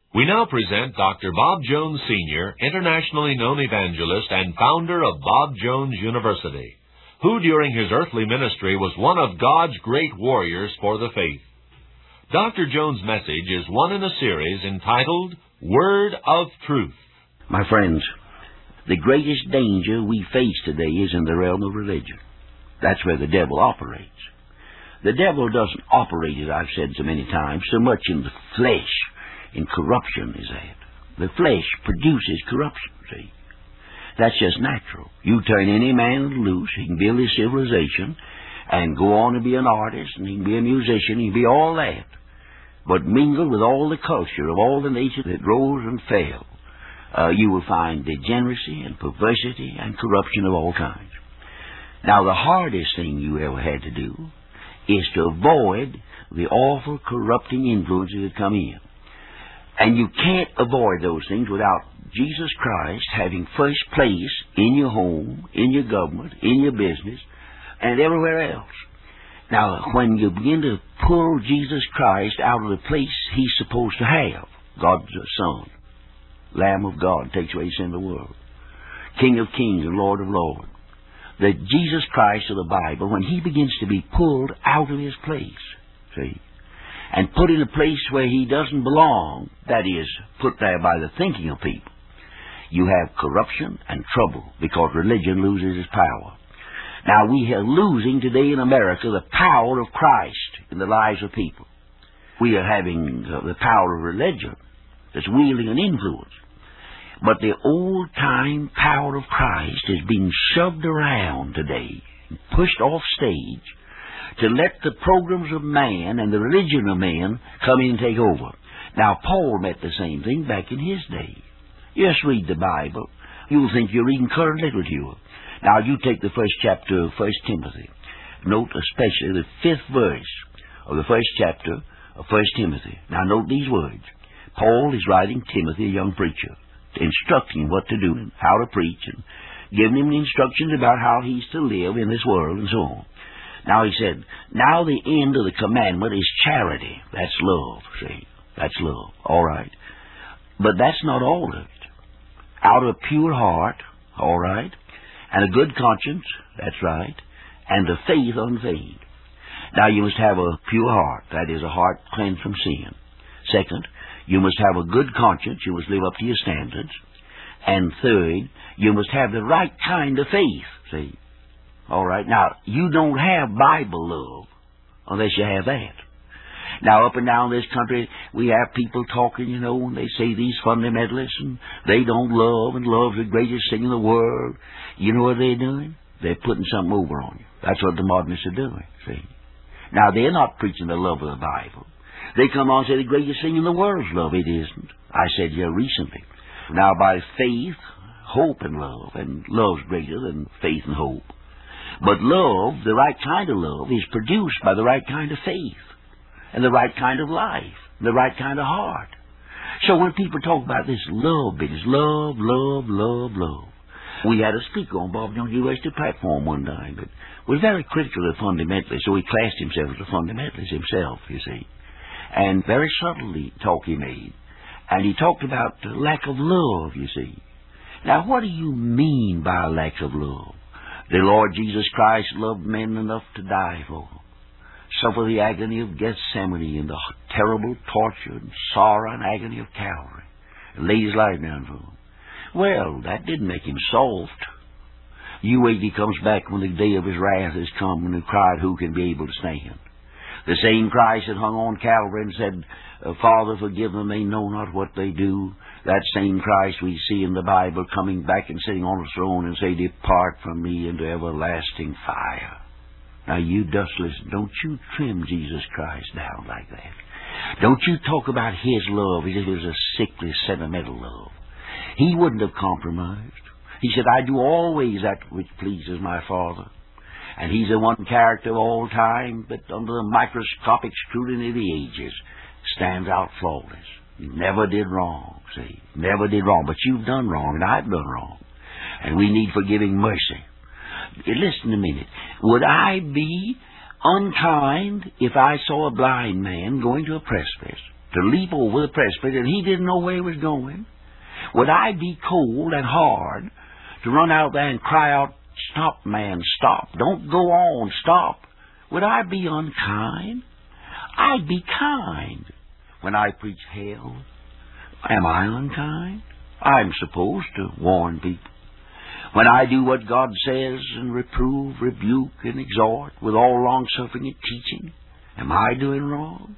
We now present Dr. Bob Jones Sr., internationally known evangelist and founder of Bob Jones University, who during his earthly ministry was one of God's great warriors for the faith. Dr. Jones' message is one in a series entitled Word of Truth. My friends, the greatest danger we face today is in the realm of religion. That's where the devil operates. The devil doesn't operate, as I've said so many times, so much in the flesh. In corruption is that. The flesh produces corruption, see. That's just natural. You turn any man loose, he can build his civilization and go on and be an artist, and he can be a musician, he can be all that. But mingled with all the culture of all the nations that rose and fell, you will find degeneracy and perversity and corruption of all kinds. Now, the hardest thing you ever had to do is to avoid the awful corrupting influences that come in. And you can't avoid those things without Jesus Christ having first place in your home, in your government, in your business, and everywhere else. Now, when you begin to pull Jesus Christ out of the place he's supposed to have, God's Son, Lamb of God, takes away sin of the world, King of kings and Lord of lords, the Jesus Christ of the Bible, when he begins to be pulled out of his place, see, and put in a place where he doesn't belong, that is, put there by the thinking of people, you have corruption and trouble because religion loses its power. Now, we are losing today in America the power of Christ in the lives of people. We are having the power of religion that's wielding an influence. But the old-time power of Christ is being shoved around today, pushed off stage, to let the programs of man and the religion of man come in and take over. Now, Paul met the same thing back in his day. Just read the Bible. You'll think you're reading current literature. Now, you take the first chapter of 1 Timothy. Note especially the 5th verse of the first chapter of 1 Timothy. Now, note these words. Paul is writing Timothy, a young preacher, instructing him what to do and how to preach, and giving him instructions about how he's to live in this world and so on. Now, he said, now the end of the commandment is charity. That's love, see. That's love. All right. But that's not all of it. Out of a pure heart, all right, and a good conscience, that's right, and a faith unfeigned. Now, you must have a pure heart. That is, a heart cleansed from sin. Second, you must have a good conscience. You must live up to your standards. And third, you must have the right kind of faith, see. All right. Now, you don't have Bible love unless you have that. Now, up and down this country, we have people talking, and they say these fundamentalists, and they don't love, and love's the greatest thing in the world. You know what they're doing? They're putting something over on you. That's what the modernists are doing, see. Now, they're not preaching the love of the Bible. They come on and say the greatest thing in the world is love. It isn't. I said here recently. Now, by faith, hope, and love's greater than faith and hope. But love, the right kind of love, is produced by the right kind of faith, and the right kind of life, and the right kind of heart. So when people talk about this love business, love, we had a speaker on Bob Jones University platform one time, but was very critical of fundamentalists, so he classed himself as a fundamentalist himself, you see. And very subtly talk he made. And he talked about lack of love, you see. Now, what do you mean by lack of love? The Lord Jesus Christ loved men enough to die for them, suffer the agony of Gethsemane and the terrible torture and sorrow and agony of Calvary, and laid his life down for them. Well, that didn't make him soft. You wait till he comes back when the day of his wrath has come and cried, who can be able to stand? The same Christ that hung on Calvary and said, Father, forgive them, they know not what they do. That same Christ we see in the Bible coming back and sitting on a throne and say, depart from me into everlasting fire. Now, you dustless, don't you trim Jesus Christ down like that. Don't you talk about his love as if it was a sickly, sentimental love. He wouldn't have compromised. He said, I do always that which pleases my Father. And he's the one character of all time that under the microscopic scrutiny of the ages stands out flawless. Never did wrong, see. Never did wrong. But you've done wrong, and I've done wrong. And we need forgiving mercy. Listen a minute. Would I be unkind if I saw a blind man going to a precipice to leap over the precipice, and he didn't know where he was going? Would I be cold and hard to run out there and cry out, "Stop, man, stop. Don't go on, stop"? Would I be unkind? I'd be kind. When I preach hell, am I unkind? I'm supposed to warn people. When I do what God says and reprove, rebuke, and exhort with all long-suffering and teaching, am I doing wrong?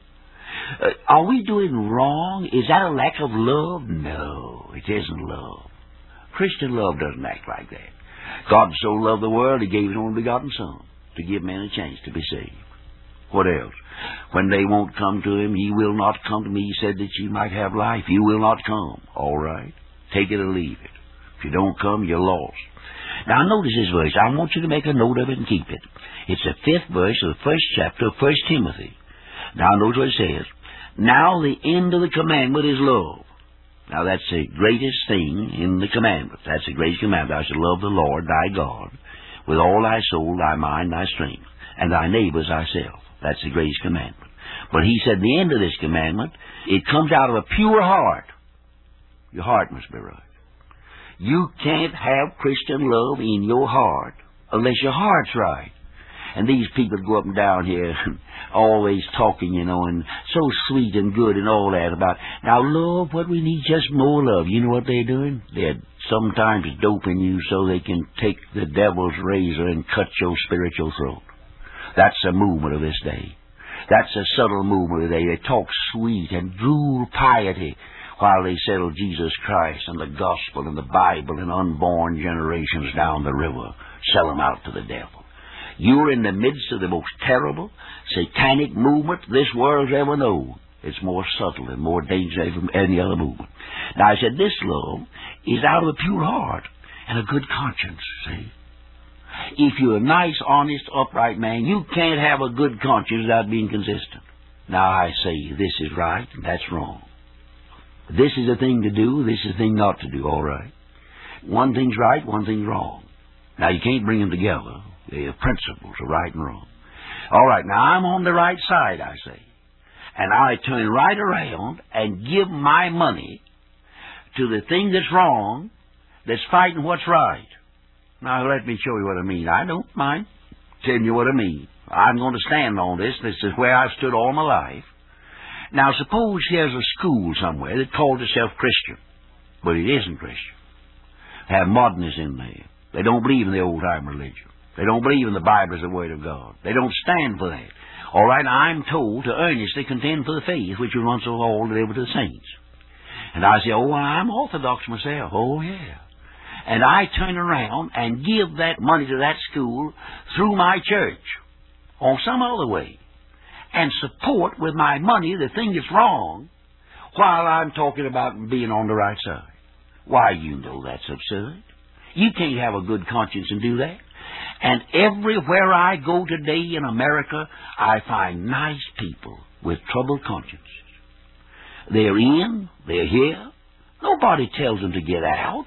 Are we doing wrong? Is that a lack of love? No, it isn't love. Christian love doesn't act like that. God so loved the world, He gave His only begotten Son to give men a chance to be saved. What else? When they won't come to Him, "Ye will not come to me," He said, "that ye might have life." You will not come. All right. Take it or leave it. If you don't come, you're lost. Now notice this verse. I want you to make a note of it and keep it. It's the 5th verse of the 1st chapter of 1 Timothy. Now notice what it says. Now the end of the commandment is love. Now that's the greatest thing in the commandments. That's the greatest commandment. Thou shalt love the Lord thy God with all thy soul, thy mind, thy strength, and thy neighbor as thyself. That's the greatest commandment. But he said the end of this commandment, it comes out of a pure heart. Your heart must be right. You can't have Christian love in your heart unless your heart's right. And these people go up and down here always talking, and so sweet and good and all that about, now love, what we need, just more love. You know what they're doing? They're sometimes doping you so they can take the devil's razor and cut your spiritual throat. That's a movement of this day. That's a subtle movement of the day. They talk sweet and drool piety while they settle Jesus Christ and the gospel and the Bible and unborn generations down the river, sell them out to the devil. You're in the midst of the most terrible, satanic movement this world's ever known. It's more subtle and more dangerous than any other movement. Now, I said this love is out of a pure heart and a good conscience, see? If you're a nice, honest, upright man, you can't have a good conscience without being consistent. Now, I say this is right and that's wrong. This is a thing to do, this is a thing not to do, all right? One thing's right, one thing's wrong. Now, you can't bring them together. The principles of right and wrong. All right, now I'm on the right side, I say. And I turn right around and give my money to the thing that's wrong, that's fighting what's right. Now, let me show you what I mean. I don't mind telling you what I mean. I'm going to stand on this. This is where I've stood all my life. Now, suppose there's a school somewhere that calls itself Christian, but it isn't Christian. They have modernists in there. They don't believe in the old-time religion. They don't believe in the Bible as the Word of God. They don't stand for that. All right, I'm told to earnestly contend for the faith which was once for all delivered to the saints. And I say, oh, I'm Orthodox myself. Oh, yeah. And I turn around and give that money to that school through my church or some other way and support with my money the thing that's wrong while I'm talking about being on the right side. Why, you know that's absurd. You can't have a good conscience and do that. And everywhere I go today in America, I find nice people with troubled consciences. They're in, they're here. Nobody tells them to get out.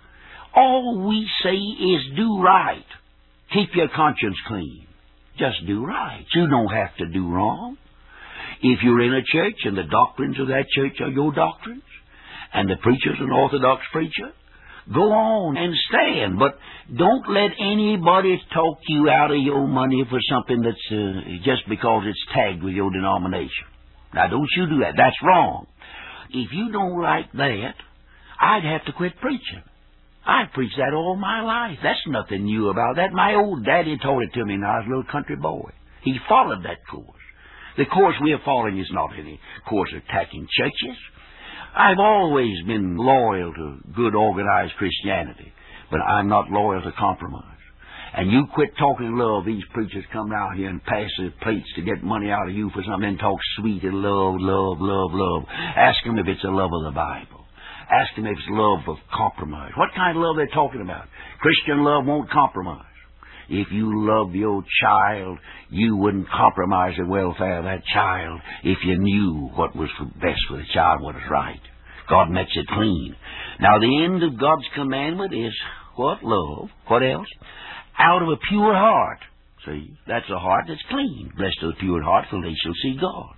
All we say is do right. Keep your conscience clean. Just do right. You don't have to do wrong. If you're in a church and the doctrines of that church are your doctrines, and the preacher's an Orthodox preacher, go on and stand, but don't let anybody talk you out of your money for something that's just because it's tagged with your denomination. Now, don't you do that. That's wrong. If you don't like that, I'd have to quit preaching. I've preached that all my life. That's nothing new about that. My old daddy taught it to me when I was a little country boy. He followed that course. The course we're following is not any course attacking churches. I've always been loyal to good organized Christianity, but I'm not loyal to compromise. And you quit talking love. These preachers come down here and pass the plates to get money out of you for something and talk sweet and love, love, love, love. Ask them if it's a love of the Bible. Ask them if it's love of compromise. What kind of love they're talking about? Christian love won't compromise. If you love your child, you wouldn't compromise the welfare of that child if you knew what was best for the child, what is right. God makes it clean. Now, the end of God's commandment is what? Love. What else? Out of a pure heart. See, that's a heart that's clean. Blessed are the pure heart, for they shall see God.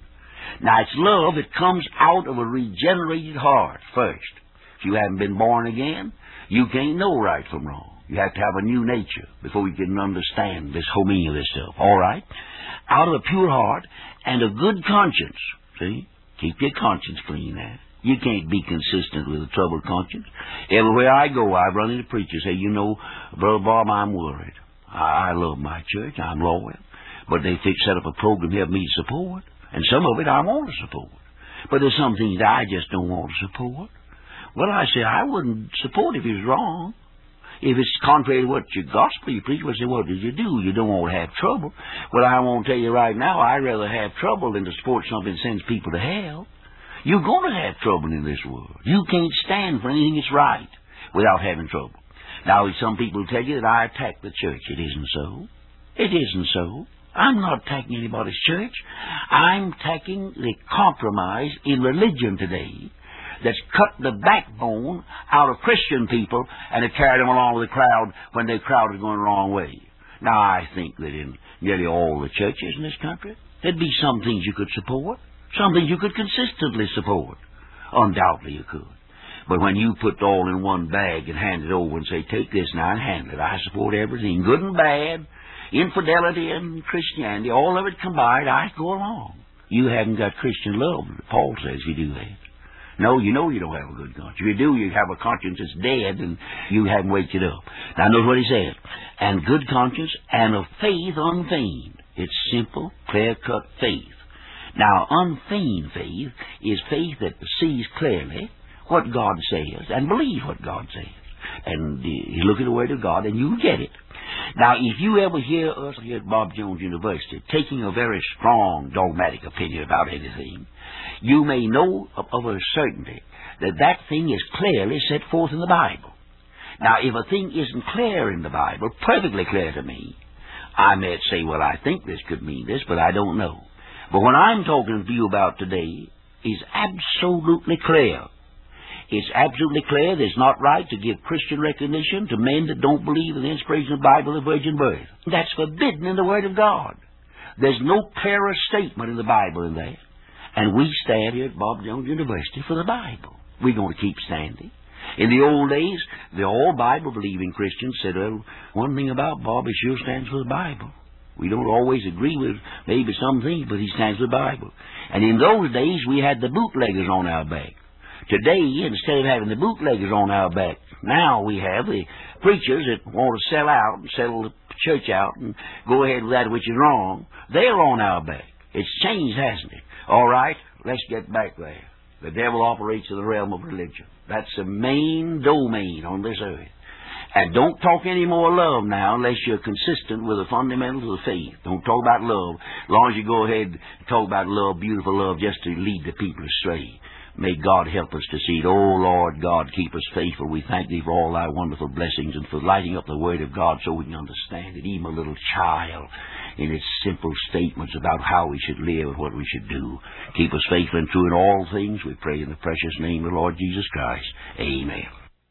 Now, it's love that comes out of a regenerated heart first. If you haven't been born again, you can't know right from wrong. You have to have a new nature before you can understand this whole meaning of this stuff. All right? Out of a pure heart and a good conscience. See? Keep your conscience clean now. You can't be consistent with a troubled conscience. Everywhere I go, I run into preachers say, you know, Brother Bob, I'm worried. I love my church. I'm loyal. But they set up a program to help me to support. And some of it I want to support. But there's some things I just don't want to support. Well, I say, I wouldn't support if it was wrong. If it's contrary to what your gospel you preach, well, say, what did you do? You don't want to have trouble. Well, I won't tell you right now, I'd rather have trouble than to support something that sends people to hell. You're going to have trouble in this world. You can't stand for anything that's right without having trouble. Now, some people tell you that I attack the church. It isn't so. It isn't so. I'm not attacking anybody's church. I'm attacking the compromise in religion today that's cut the backbone out of Christian people and have carried them along with the crowd when the crowd is going the wrong way. Now, I think that in nearly all the churches in this country, there'd be some things you could support, some things you could consistently support. Undoubtedly you could. But when you put it all in one bag and hand it over and say, take this now and handle it, I support everything, good and bad, infidelity and Christianity, all of it combined, I go along. You haven't got Christian love, Paul says, you do that. No, you know you don't have a good conscience. If you do, you have a conscience that's dead and you haven't waked it up. Now, notice what he says. And good conscience and of faith unfeigned. It's simple, clear-cut faith. Now, unfeigned faith is faith that sees clearly what God says and believes what God says. And you look at the Word of God and you get it. Now, if you ever hear us here at Bob Jones University taking a very strong dogmatic opinion about anything, you may know of a certainty that that thing is clearly set forth in the Bible. Now, if a thing isn't clear in the Bible, perfectly clear to me, I may say, well, I think this could mean this, but I don't know. But what I'm talking to you about today is absolutely clear. It's absolutely clear that it's not right to give Christian recognition to men that don't believe in the inspiration of the Bible of the virgin birth. That's forbidden in the Word of God. There's no clearer statement in the Bible than that. And we stand here at Bob Jones University for the Bible. We're going to keep standing. In the old days, the all Bible-believing Christians said, well, one thing about Bob, he sure stands for the Bible. We don't always agree with maybe some things, but he stands for the Bible. And in those days, we had the bootleggers on our back. Today, instead of having the bootleggers on our back, now we have the preachers that want to sell out and sell the church out and go ahead with that which is wrong. They're on our back. It's changed, hasn't it? All right, let's get back there. The devil operates in the realm of religion. That's the main domain on this earth. And don't talk any more love now unless you're consistent with the fundamentals of the faith. Don't talk about love. As long as you go ahead and talk about love, beautiful love, just to lead the people astray. May God help us to see it. Oh, Lord God, keep us faithful. We thank Thee for all Thy wonderful blessings and for lighting up the Word of God so we can understand it, even a little child, in its simple statements about how we should live and what we should do. Keep us faithful and true in all things, we pray in the precious name of the Lord Jesus Christ. Amen.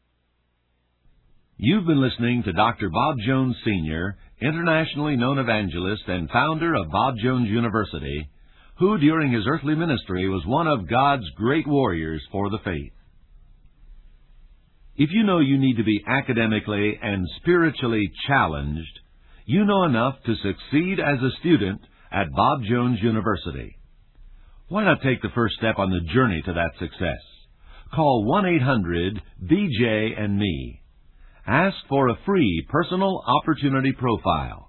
You've been listening to Dr. Bob Jones Sr., internationally known evangelist and founder of Bob Jones University, who during his earthly ministry was one of God's great warriors for the faith. If you know you need to be academically and spiritually challenged, you know enough to succeed as a student at Bob Jones University. Why not take the first step on the journey to that success? Call 1-800-BJ and me. Ask for a free personal opportunity profile.